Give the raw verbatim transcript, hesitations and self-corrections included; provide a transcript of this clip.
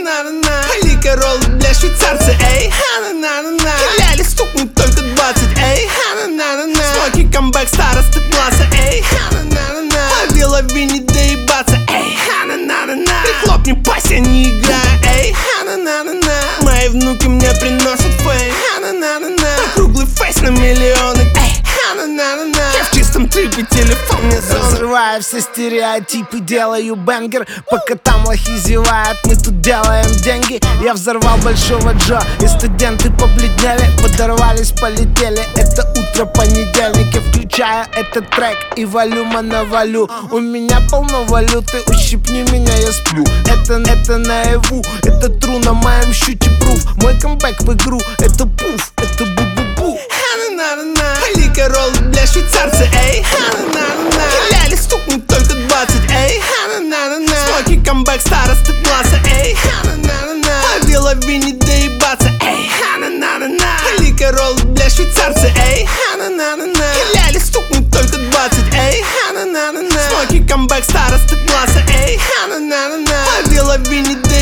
ха-на-на-на. Ликерол для швейцарца, эй, ха-на-на-на. Ляли стукнут только двадцать, эй, ха-на-на-на. Смоки камбэк старосты класса, эй, ха-на-на-на. Аврил Лавини доебаться, эй, ха-на-на-на. Прихлопни пасть, я не играю, эй, ха-на-на-на. Мои внуки мне приносят фейм, ха-на-на-на. Круглый фейс на миллионы, эй, ха-на-на-на. Я в чистом трипе, телефон мне зон. Разрываю все стереотипы, делаю бенгер. Пока там лохи зевают, мы тут делаем деньги. Я взорвал Большого Джо, и студенты побледнели, подорвались, полетели. Это утро понедельника, включаю этот трек и валюма навалю. У меня полно валюты, ущипни меня, я сплю. Это, это наяву, это тру на моем щуте пруф. Мой камбэк в игру, это пуф, это бу-бу-бу. Ха-на-на-на. Ликерол для швейцарца, эй, ха-на-на-на. Ляли стукнут только двадцать, эй, ха-на-на-на. Смоки камбэк старосты класса, эй, ха-на-на-на. Аврил Лавини доебаться, эй, ха-на-на-на. Ликерол для швейцарца, эй, ха-на-на-на. Ляли стукнут только двадцать, эй, ха-на-на-на. Смоки камбэк старосты класса, эй, ха-на-на-на. Аврил Лавини доебаться.